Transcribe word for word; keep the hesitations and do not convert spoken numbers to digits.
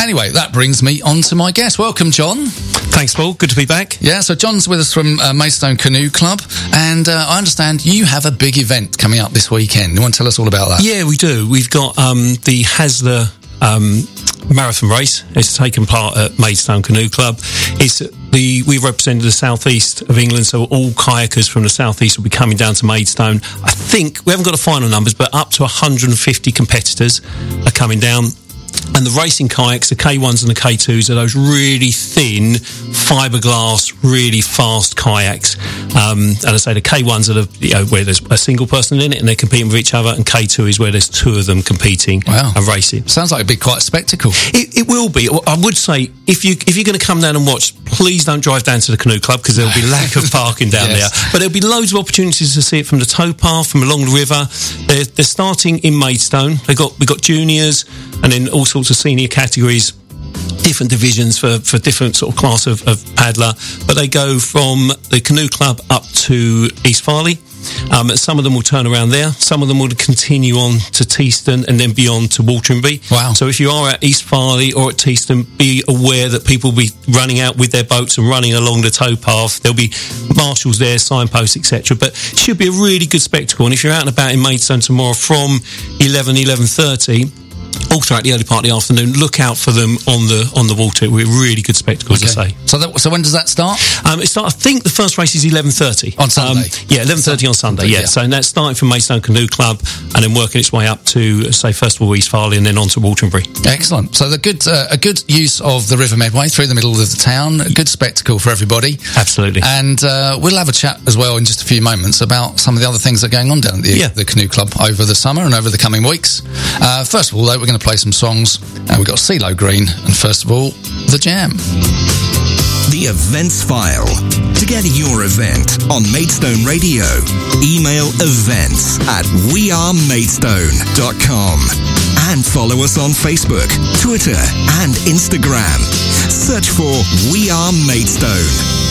Anyway, that brings me on to my guest. Welcome, John. Thanks, Paul. Good to be back. Yeah, so John's with us from uh, Maidstone Canoe Club, and uh, I understand you have a big event coming up this weekend. You want to tell us all about that? Yeah, we do. We've got um, the Hasler um, Marathon Race. It's taken part at Maidstone Canoe Club. It's the we represented the southeast of England, so all kayakers from the southeast will be coming down to Maidstone. I think we haven't got the final numbers, but up to one hundred fifty competitors are coming down. And the racing kayaks, the K ones and the K twos, are those really thin, fiberglass, really fast kayaks. Um, and I say the K ones are the, you know, where there's a single person in it and they're competing with each other, and K two is where there's two of them competing wow. and racing. Sounds like it'd be quite a spectacle. It, it will be. I would say, if, you, if you're going to come down and watch, please don't drive down to the canoe club, because there'll be lack of parking down yes. there. But there'll be loads of opportunities to see it from the towpath, from along the river. They're, they're starting in Maidstone. They've got, we've got juniors and then all sorts of senior categories, different divisions for, for different sort of class of, of paddler. But they go from the canoe club up to East Farley. Um, some of them will turn around there. Some of them will continue on to Teeston and then beyond to Waltramby. Wow. So if you are at East Farley or at Teeston, be aware that people will be running out with their boats and running along the towpath. There'll be marshals there, signposts, et cetera. But it should be a really good spectacle. And if you're out and about in Maidstone tomorrow from eleven, eleven thirty, all throughout the early part of the afternoon, look out for them on the on the water. We're a really good spectacle, okay. as I say. So, that, so when does that start? Um, it start. I think the first race is eleven thirty on Sunday. Um, yeah, eleven thirty on Sunday. Yeah. yeah, so that's starting from Maidstone Canoe Club and then working its way up to, say, first of all East Farley and then on to Waltramby. Excellent. So the good uh, a good use of the River Medway through the middle of the town. A good spectacle for everybody. Absolutely. And uh, we'll have a chat as well in just a few moments about some of the other things that are going on down at the, yeah. the Canoe Club over the summer and over the coming weeks. Uh, first of all, though, we're going to play some songs. And we've got CeeLo Green, and first of all, The Jam. The Events File. To get your event on Maidstone Radio, email events at wearemaidstone dot com. And follow us on Facebook, Twitter, and Instagram. Search for We Are Maidstone.